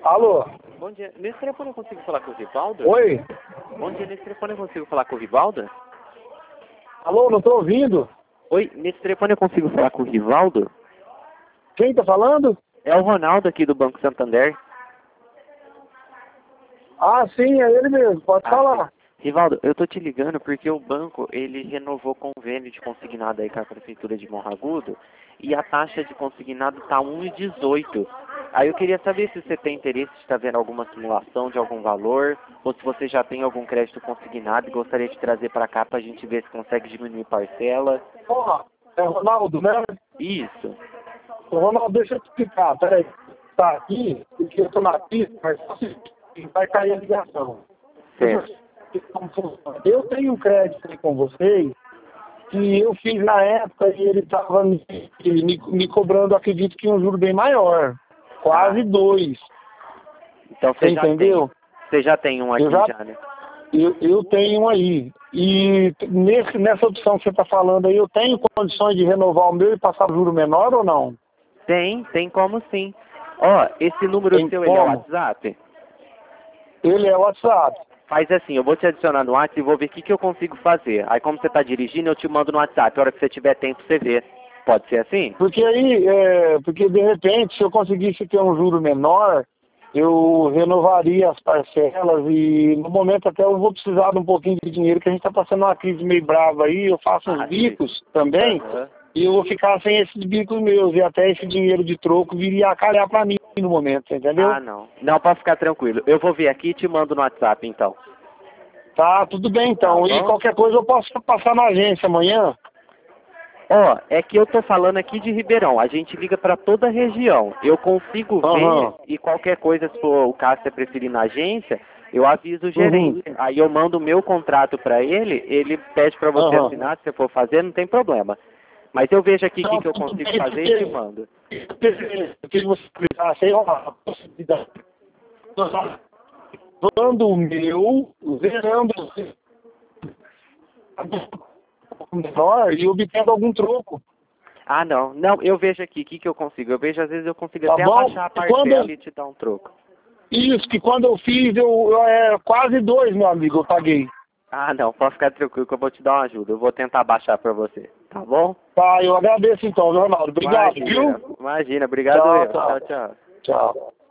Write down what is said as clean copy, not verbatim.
Alô? Bom dia. Nesse telefone eu consigo falar com o Rivaldo? Oi? Bom dia. Nesse telefone eu consigo falar com o Rivaldo? Alô, não tô ouvindo? Oi, nesse telefone eu consigo falar com o Rivaldo? Quem tá falando? É o Ronaldo aqui do Banco Santander. Ah, sim, é ele mesmo, pode falar. Sim. Rivaldo, eu tô te ligando porque o banco, ele renovou convênio de consignado aí com a Prefeitura de Morro Agudo e a taxa de consignado tá 1,18. Aí eu queria saber se você tem interesse de estar vendo alguma simulação de algum valor ou se você já tem algum crédito consignado e gostaria de trazer para cá pra gente ver se consegue diminuir parcela. Porra, é o Ronaldo, né? Isso. Ô, Ronaldo, deixa eu te explicar, peraí. Tá aqui, porque eu tô na pista, mas só se vai cair a ligação. Certo. Eu tenho um crédito aí com vocês que eu fiz na época e ele estava me cobrando, acredito que um juro bem maior. Quase 2. Então Você você já entendeu? tem. Você já tem um aqui já, né? Eu tenho um aí. E nessa opção que você está falando aí, eu tenho condições de renovar o meu e passar o juro menor ou não? Tem como sim. Ó, esse número Tem seu, ele é o como? WhatsApp? Ele é o WhatsApp. Faz assim, eu vou te adicionar no WhatsApp e vou ver o que eu consigo fazer. Aí como você está dirigindo, eu te mando no WhatsApp. A hora que você tiver tempo, você vê. Pode ser assim? Porque aí, porque de repente, se eu conseguisse ter um juro menor, eu renovaria as parcelas e no momento até eu vou precisar de um pouquinho de dinheiro, que a gente está passando uma crise meio brava aí, eu faço uns Sim. bicos também, Aham. e eu vou ficar sem esses bicos meus, e até esse dinheiro de troco viria a calhar para mim no momento, entendeu? Ah, não. Não, pode ficar tranquilo. Eu vou ver aqui e te mando no WhatsApp, então. Tá, tudo bem então. Tá E bom? qualquer coisa eu posso passar na agência amanhã? Ó, é que eu tô falando aqui de Ribeirão. A gente liga para toda a região. Eu consigo ver Aham. e qualquer coisa, se for o caso, você preferir na agência, eu aviso o Uhum. gerente. Aí eu mando o meu contrato para ele pede para você Aham. assinar, se você for fazer, não tem problema. Mas eu vejo aqui o Então, que eu tudo consigo bem, fazer e te mando. eu queria que você explicasse aí uma possibilidade. Quando o meu, zerando menor e obtendo algum troco. Ah, não. Não, eu vejo aqui o que eu consigo. Eu vejo, às vezes, eu consigo Tá até bom? abaixar a parcela e te dar um troco. Isso, que quando eu fiz, quase 2, meu amigo, eu paguei. Ah, não. Pode ficar tranquilo que eu vou te dar uma ajuda. Eu vou tentar abaixar para você. Tá bom? Tá, eu agradeço então, Ronaldo. Obrigado, Imagina. viu? Imagina. Obrigado Tchau, eu. tchau. Tchau, tchau. Tchau.